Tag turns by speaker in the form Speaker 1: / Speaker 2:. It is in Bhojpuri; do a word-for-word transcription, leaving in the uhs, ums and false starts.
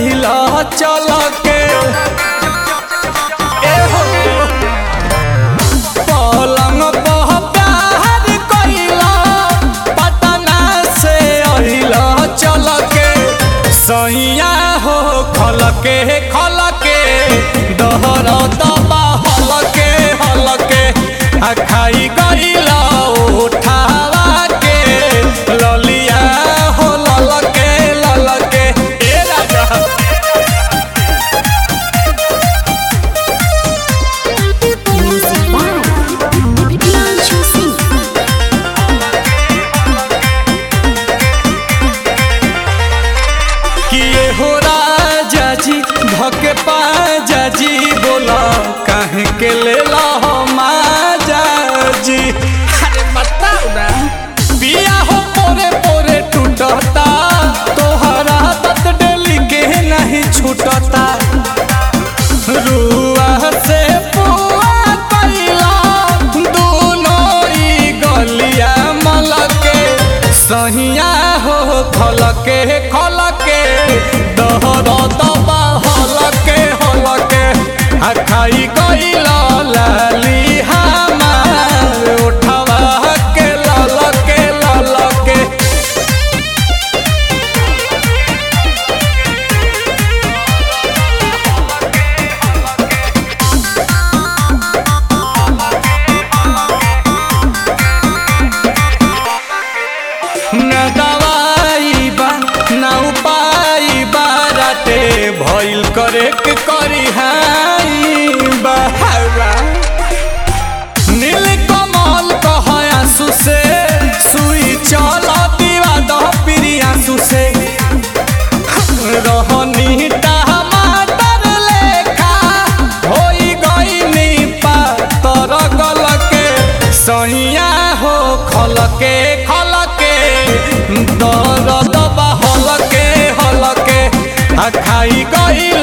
Speaker 1: अहिला चल के पलंग पर प्यार कइला पटना से अहिला चल के सैया हो खल के खल के दहर दबा हल के हल के आ खाई गइला उठावा के ललिया हो लल के लल के ए राजा किए हो राजा जी धके पाजा जी बोला काहे के ले ला हो माजा जी अरे बताओ ना बिया हो पोरे पोरे टूटता तोहरा तत डेली के नहीं छूटता रुआ से पुआ कइला दोनों ई गलिया मलके सहिया हो खलके खलके दहर दबा हलके हलके आ खाई गइला लाली हमार उठवा के ललके ललके न दवाई बा न उपाय बा राते भइल करे के करी हाई बहावा नील कमल कह आंसू से सुई चल दीवा दह पिरी आंसू से रहनी टमाटर लेखा होई गइनी पातर गल के सैया हो खल के खल के दर्द बा हल के हल के आ खाई गइल